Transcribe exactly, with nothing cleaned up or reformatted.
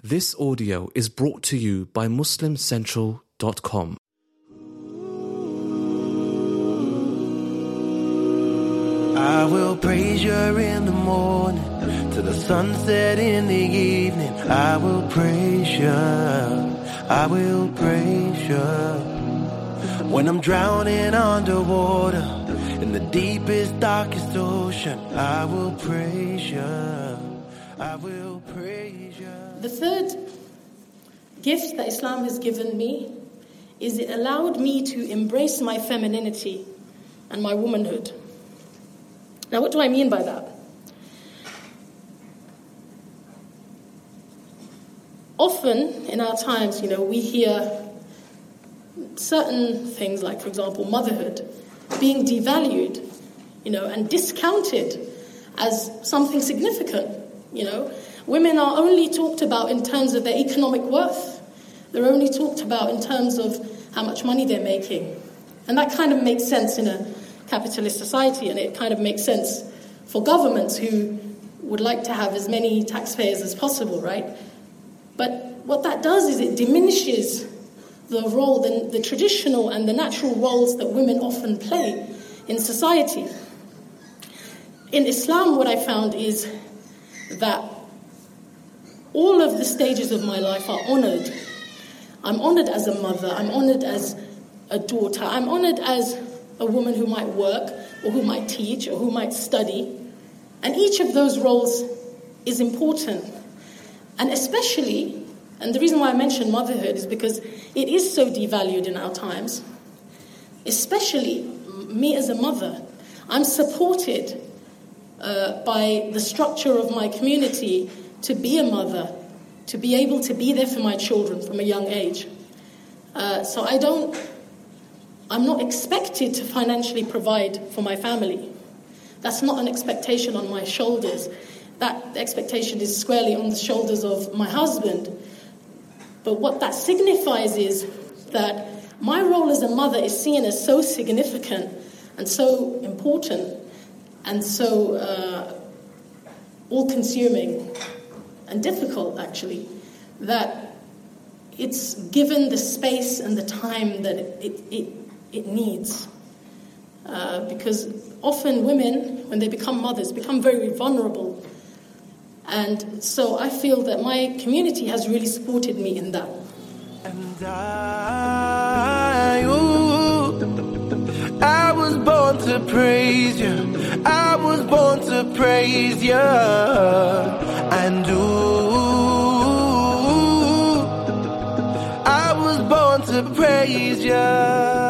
This audio is brought to you by muslim central dot com. I will praise you in the morning, to the sunset in the evening. I will praise you, I will praise you. When I'm drowning underwater, in the deepest, darkest ocean, I will praise you, I will praise you. The third gift that Islam has given me is it allowed me to embrace my femininity and my womanhood. Now, what do I mean by that? Often in our times, you know, we hear certain things like, for example, motherhood being devalued, you know, and discounted as something significant, you know. Women are only talked about in terms of their economic worth. They're only talked about in terms of how much money they're making. And that kind of makes sense in a capitalist society, and it kind of makes sense for governments who would like to have as many taxpayers as possible, right? But what that does is it diminishes the role, the, the traditional and the natural roles that women often play in society. In Islam, what I found is that all of the stages of my life are honored. I'm honored as a mother, I'm honored as a daughter, I'm honored as a woman who might work, or who might teach, or who might study. And each of those roles is important. And especially, and the reason why I mention motherhood is because it is so devalued in our times. Especially me as a mother, I'm supported uh, by the structure of my community to be a mother, to be able to be there for my children from a young age. Uh, so I don't, I'm not expected to financially provide for my family. That's not an expectation on my shoulders. That expectation is squarely on the shoulders of my husband. But what that signifies is that my role as a mother is seen as so significant and so important and so uh, all-consuming and difficult, actually, that it's given the space and the time that it it, it, it needs. Uh, because often women, when they become mothers, become very vulnerable. And so I feel that my community has really supported me in that. And I, ooh, I was born to praise you. I was born to praise you. And ooh, I was born to praise you.